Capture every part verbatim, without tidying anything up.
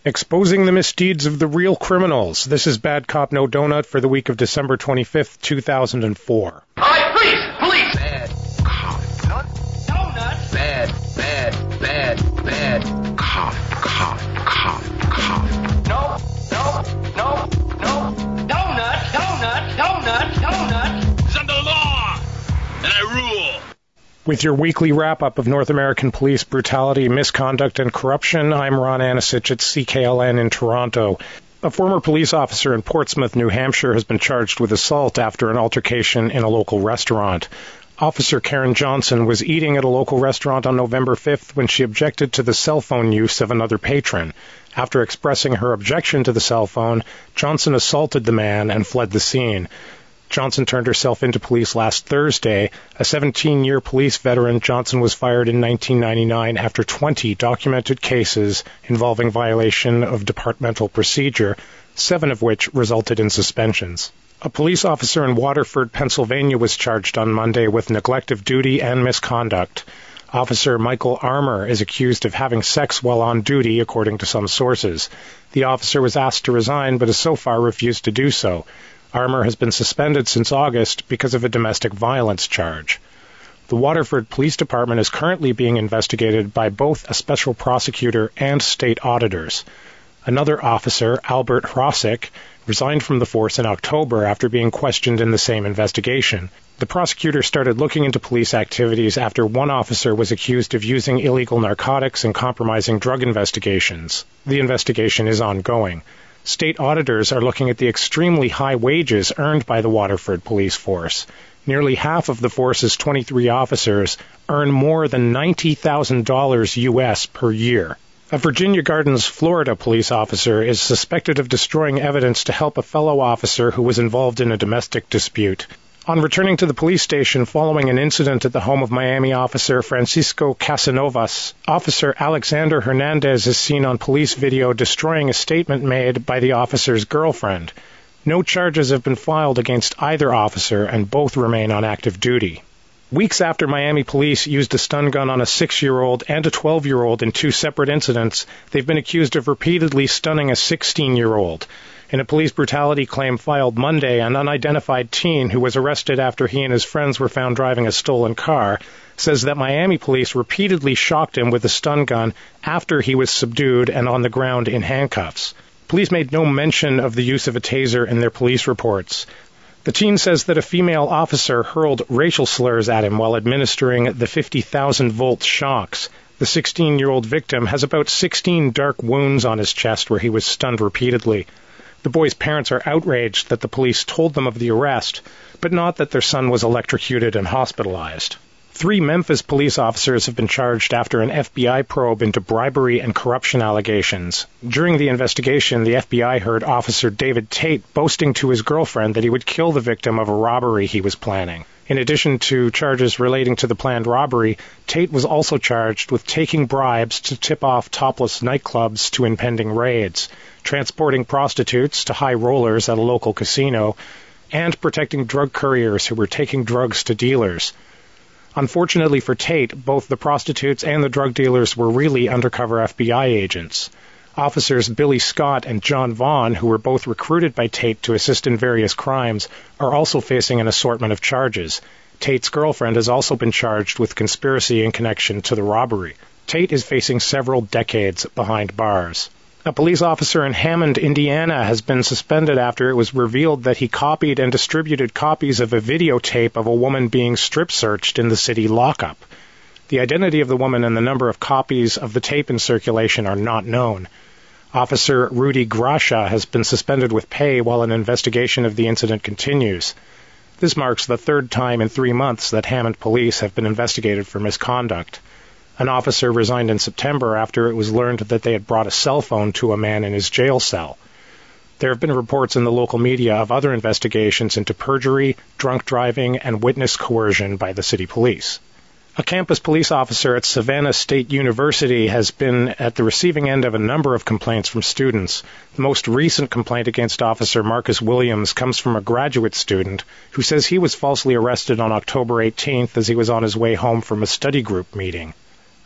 Exposing the misdeeds of the real criminals. This is Bad Cop No Donut for the week of December twenty-fifth, two thousand four. All right, please, police! Bad cop. Nut? Donut? Bad, bad, bad, bad cop, cop, cop, cop. No, no, no, no. Donut, donut, donut, donut. It's under the law, and I rule. With your weekly wrap-up of North American police brutality, misconduct, and corruption, I'm Ron Anisich at C K L N in Toronto. A former police officer in Portsmouth, New Hampshire, has been charged with assault after an altercation in a local restaurant. Officer Karen Johnson was eating at a local restaurant on November fifth when she objected to the cell phone use of another patron. After expressing her objection to the cell phone, Johnson assaulted the man and fled the scene. Johnson turned herself into police last Thursday. A seventeen-year police veteran, Johnson was fired in nineteen ninety-nine after twenty documented cases involving violation of departmental procedure, seven of which resulted in suspensions. A police officer in Waterford, Pennsylvania was charged on Monday with neglect of duty and misconduct. Officer Michael Armour is accused of having sex while on duty, according to some sources. The officer was asked to resign, but has so far refused to do so. Armour has been suspended since August because of a domestic violence charge. The Waterford Police Department is currently being investigated by both a special prosecutor and state auditors. Another officer, Albert Hrosik, resigned from the force in October after being questioned in the same investigation. The prosecutor started looking into police activities after one officer was accused of using illegal narcotics and compromising drug investigations. The investigation is ongoing. State auditors are looking at the extremely high wages earned by the Waterford police force. Nearly half of the force's twenty-three officers earn more than ninety thousand dollars U S per year. A Virginia Gardens, Florida police officer is suspected of destroying evidence to help a fellow officer who was involved in a domestic dispute. On returning to the police station following an incident at the home of Miami officer Francisco Casanovas, Officer Alexander Hernandez is seen on police video destroying a statement made by the officer's girlfriend. No charges have been filed against either officer, and both remain on active duty. Weeks after Miami police used a stun gun on a six-year-old and a twelve-year-old in two separate incidents, they've been accused of repeatedly stunning a sixteen-year-old. In a police brutality claim filed Monday, an unidentified teen who was arrested after he and his friends were found driving a stolen car says that Miami police repeatedly shocked him with a stun gun after he was subdued and on the ground in handcuffs. Police made no mention of the use of a taser in their police reports. The teen says that a female officer hurled racial slurs at him while administering the fifty thousand volt shocks. The sixteen-year-old victim has about sixteen dark wounds on his chest where he was stunned repeatedly. The boy's parents are outraged that the police told them of the arrest, but not that their son was electrocuted and hospitalized. Three Memphis police officers have been charged after an F B I probe into bribery and corruption allegations. During the investigation, the F B I heard Officer David Tate boasting to his girlfriend that he would kill the victim of a robbery he was planning. In addition to charges relating to the planned robbery, Tate was also charged with taking bribes to tip off topless nightclubs to impending raids, transporting prostitutes to high rollers at a local casino, and protecting drug couriers who were taking drugs to dealers. Unfortunately for Tate, both the prostitutes and the drug dealers were really undercover F B I agents. Officers Billy Scott and John Vaughn, who were both recruited by Tate to assist in various crimes, are also facing an assortment of charges. Tate's girlfriend has also been charged with conspiracy in connection to the robbery. Tate is facing several decades behind bars. A police officer in Hammond, Indiana, has been suspended after it was revealed that he copied and distributed copies of a videotape of a woman being strip-searched in the city lockup. The identity of the woman and the number of copies of the tape in circulation are not known. Officer Rudy Gracia has been suspended with pay while an investigation of the incident continues. This marks the third time in three months that Hammond police have been investigated for misconduct. An officer resigned in September after it was learned that they had brought a cell phone to a man in his jail cell. There have been reports in the local media of other investigations into perjury, drunk driving, and witness coercion by the city police. A campus police officer at Savannah State University has been at the receiving end of a number of complaints from students. The most recent complaint against Officer Marcus Williams comes from a graduate student who says he was falsely arrested on October eighteenth as he was on his way home from a study group meeting.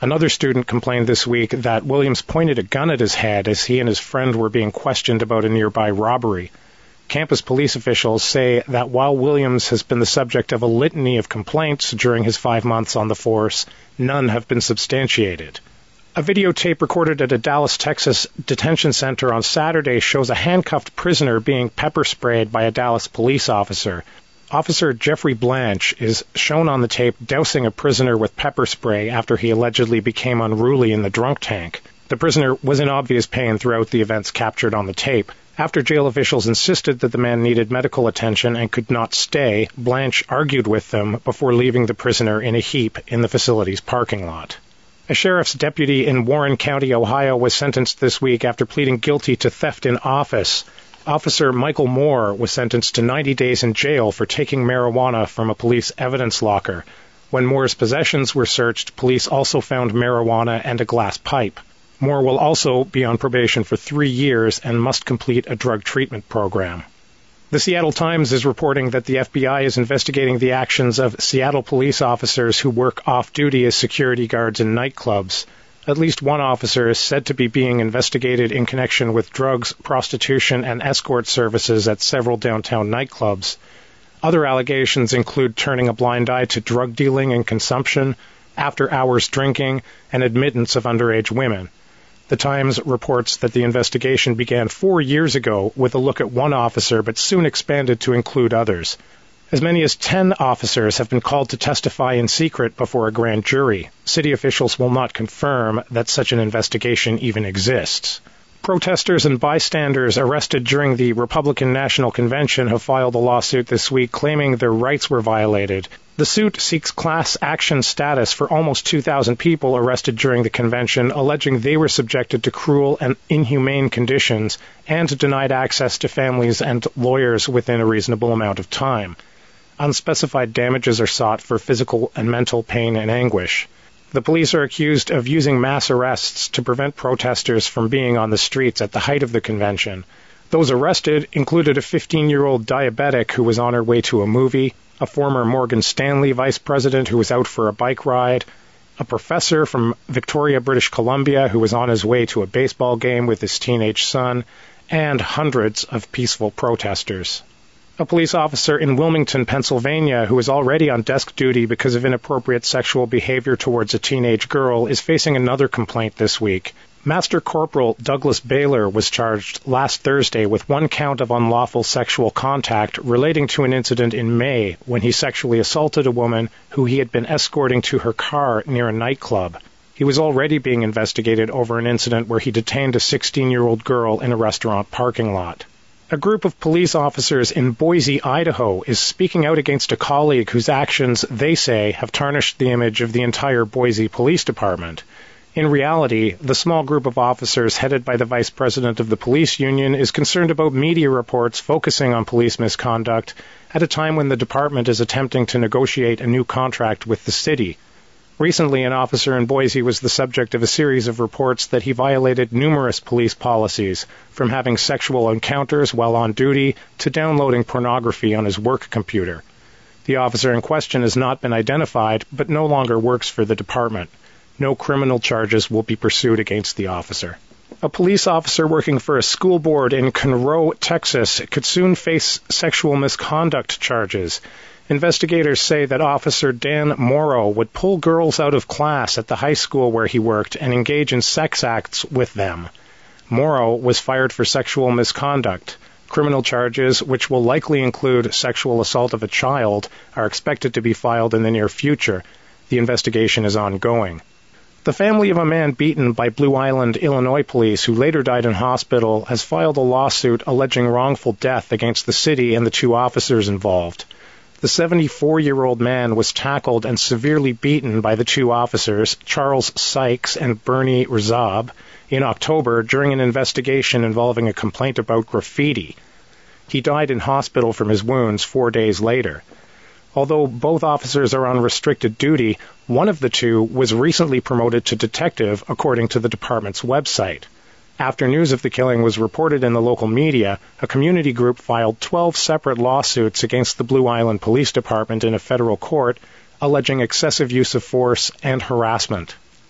Another student complained this week that Williams pointed a gun at his head as he and his friend were being questioned about a nearby robbery. Campus police officials say that while Williams has been the subject of a litany of complaints during his five months on the force, none have been substantiated. A videotape recorded at a Dallas, Texas detention center on Saturday shows a handcuffed prisoner being pepper sprayed by a Dallas police officer. Officer Jeffrey Blanche is shown on the tape dousing a prisoner with pepper spray after he allegedly became unruly in the drunk tank. The prisoner was in obvious pain throughout the events captured on the tape. After jail officials insisted that the man needed medical attention and could not stay, Blanche argued with them before leaving the prisoner in a heap in the facility's parking lot. A sheriff's deputy in Warren County, Ohio, was sentenced this week after pleading guilty to theft in office. Officer Michael Moore was sentenced to ninety days in jail for taking marijuana from a police evidence locker. When Moore's possessions were searched, police also found marijuana and a glass pipe. Moore will also be on probation for three years and must complete a drug treatment program. The Seattle Times is reporting that the F B I is investigating the actions of Seattle police officers who work off-duty as security guards in nightclubs. At least one officer is said to be being investigated in connection with drugs, prostitution, and escort services at several downtown nightclubs. Other allegations include turning a blind eye to drug dealing and consumption, after-hours drinking, and admittance of underage women. The Times reports that the investigation began four years ago with a look at one officer, but soon expanded to include others. As many as ten officers have been called to testify in secret before a grand jury. City officials will not confirm that such an investigation even exists. Protesters and bystanders arrested during the Republican National Convention have filed a lawsuit this week claiming their rights were violated. The suit seeks class action status for almost two thousand people arrested during the convention, alleging they were subjected to cruel and inhumane conditions and denied access to families and lawyers within a reasonable amount of time. Unspecified damages are sought for physical and mental pain and anguish. The police are accused of using mass arrests to prevent protesters from being on the streets at the height of the convention. Those arrested included a fifteen-year-old diabetic who was on her way to a movie, a former Morgan Stanley vice president who was out for a bike ride, a professor from Victoria, British Columbia who was on his way to a baseball game with his teenage son, and hundreds of peaceful protesters. A police officer in Wilmington, Pennsylvania, who is already on desk duty because of inappropriate sexual behavior towards a teenage girl, is facing another complaint this week. Master Corporal Douglas Baylor was charged last Thursday with one count of unlawful sexual contact relating to an incident in May when he sexually assaulted a woman who he had been escorting to her car near a nightclub. He was already being investigated over an incident where he detained a sixteen-year-old girl in a restaurant parking lot. A group of police officers in Boise, Idaho, is speaking out against a colleague whose actions, they say, have tarnished the image of the entire Boise Police Department. In reality, the small group of officers headed by the vice president of the police union is concerned about media reports focusing on police misconduct at a time when the department is attempting to negotiate a new contract with the city. Recently, an officer in Boise was the subject of a series of reports that he violated numerous police policies, from having sexual encounters while on duty to downloading pornography on his work computer. The officer in question has not been identified, but no longer works for the department. No criminal charges will be pursued against the officer. A police officer working for a school board in Conroe, Texas, could soon face sexual misconduct charges. Investigators say that Officer Dan Morrow would pull girls out of class at the high school where he worked and engage in sex acts with them. Morrow was fired for sexual misconduct. Criminal charges, which will likely include sexual assault of a child, are expected to be filed in the near future. The investigation is ongoing. The family of a man beaten by Blue Island, Illinois police who later died in hospital has filed a lawsuit alleging wrongful death against the city and the two officers involved. The seventy-four-year-old man was tackled and severely beaten by the two officers, Charles Sykes and Bernie Rizab, in October during an investigation involving a complaint about graffiti. He died in hospital from his wounds four days later. Although both officers are on restricted duty, one of the two was recently promoted to detective, according to the department's website. After news of the killing was reported in the local media, a community group filed twelve separate lawsuits against the Blue Island Police Department in a federal court, alleging excessive use of force and harassment.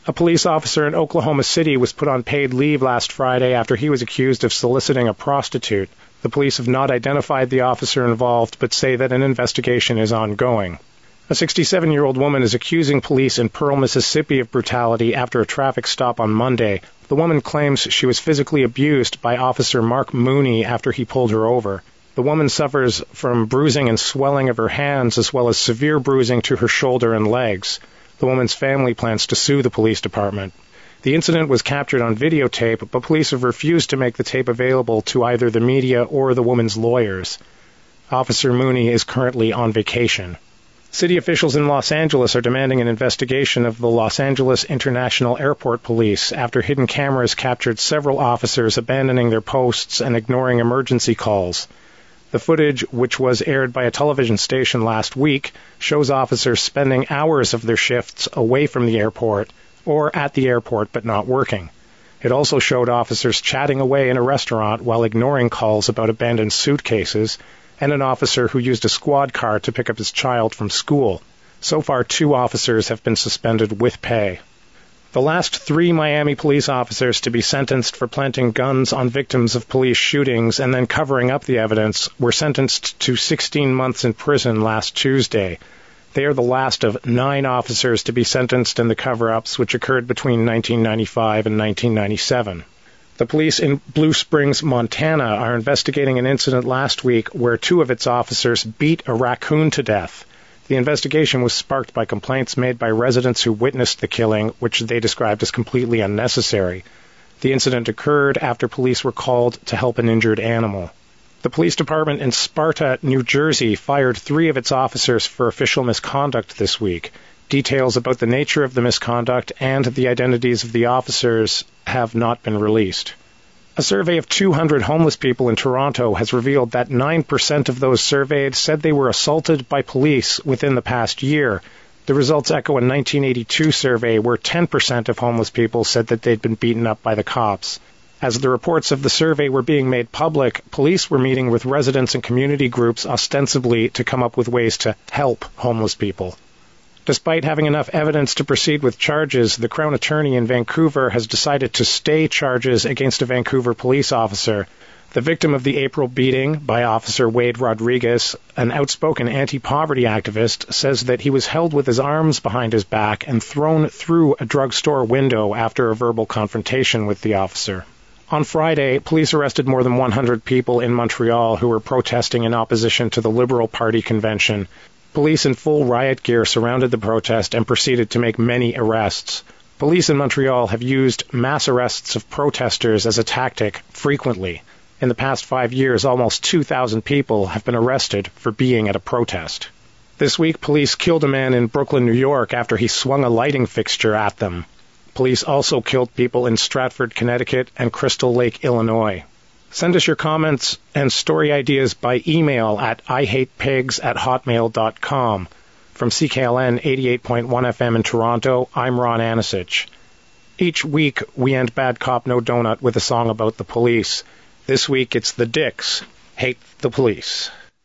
A police officer in Oklahoma City was put on paid leave last Friday after he was accused of soliciting a prostitute. The police have not identified the officer involved, but say that an investigation is ongoing. A sixty-seven-year-old woman is accusing police in Pearl, Mississippi of brutality after a traffic stop on Monday. The woman claims she was physically abused by Officer Mark Mooney after he pulled her over. The woman suffers from bruising and swelling of her hands as well as severe bruising to her shoulder and legs. The woman's family plans to sue the police department. The incident was captured on videotape, but police have refused to make the tape available to either the media or the woman's lawyers. Officer Mooney is currently on vacation. City officials in Los Angeles are demanding an investigation of the Los Angeles International Airport Police after hidden cameras captured several officers abandoning their posts and ignoring emergency calls. The footage, which was aired by a television station last week, shows officers spending hours of their shifts away from the airport or at the airport but not working. It also showed officers chatting away in a restaurant while ignoring calls about abandoned suitcases, and an officer who used a squad car to pick up his child from school. So far, two officers have been suspended with pay. The last three Miami police officers to be sentenced for planting guns on victims of police shootings and then covering up the evidence were sentenced to sixteen months in prison last Tuesday. They are the last of nine officers to be sentenced in the cover-ups, which occurred between nineteen ninety-five and nineteen ninety-seven. The police in Blue Springs, Montana, are investigating an incident last week where two of its officers beat a raccoon to death. The investigation was sparked by complaints made by residents who witnessed the killing, which they described as completely unnecessary. The incident occurred after police were called to help an injured animal. The police department in Sparta, New Jersey, fired three of its officers for official misconduct this week. Details about the nature of the misconduct and the identities of the officers have not been released. A survey of two hundred homeless people in Toronto has revealed that nine percent of those surveyed said they were assaulted by police within the past year. The results echo a nineteen eighty-two survey where ten percent of homeless people said that they'd been beaten up by the cops. As the reports of the survey were being made public, police were meeting with residents and community groups ostensibly to come up with ways to help homeless people. Despite having enough evidence to proceed with charges, the Crown Attorney in Vancouver has decided to stay charges against a Vancouver police officer. The victim of the April beating by Officer Wade Rodriguez, an outspoken anti-poverty activist, says that he was held with his arms behind his back and thrown through a drugstore window after a verbal confrontation with the officer. On Friday, police arrested more than one hundred people in Montreal who were protesting in opposition to the Liberal Party convention. Police in full riot gear surrounded the protest and proceeded to make many arrests. Police in Montreal have used mass arrests of protesters as a tactic frequently. In the past five years, almost two thousand people have been arrested for being at a protest. This week, police killed a man in Brooklyn, New York, after he swung a lighting fixture at them. Police also killed people in Stratford, Connecticut, and Crystal Lake, Illinois. Send us your comments and story ideas by email at I hate pigs at hotmail dot com. From C K L N eighty-eight point one F M in Toronto, I'm Ron Anisich. Each week, we end Bad Cop No Donut with a song about the police. This week, it's the Dicks, Hate the Police.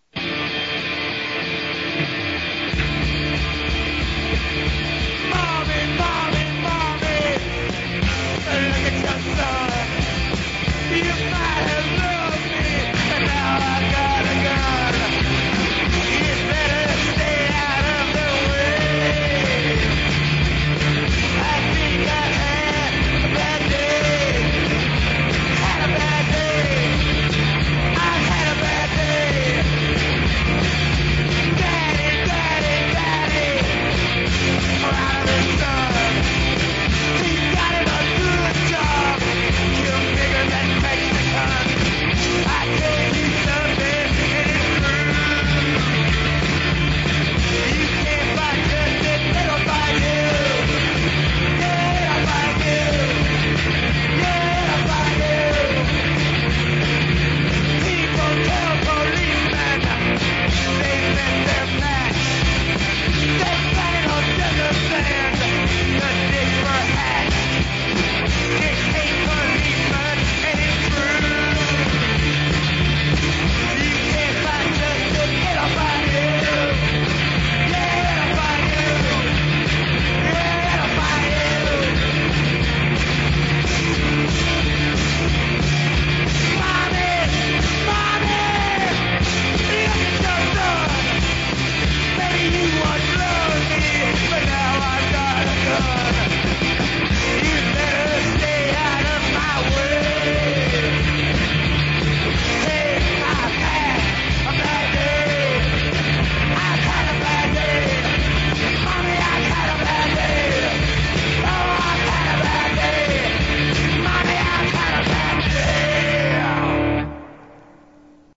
Mommy, mommy, mommy, look at your son. You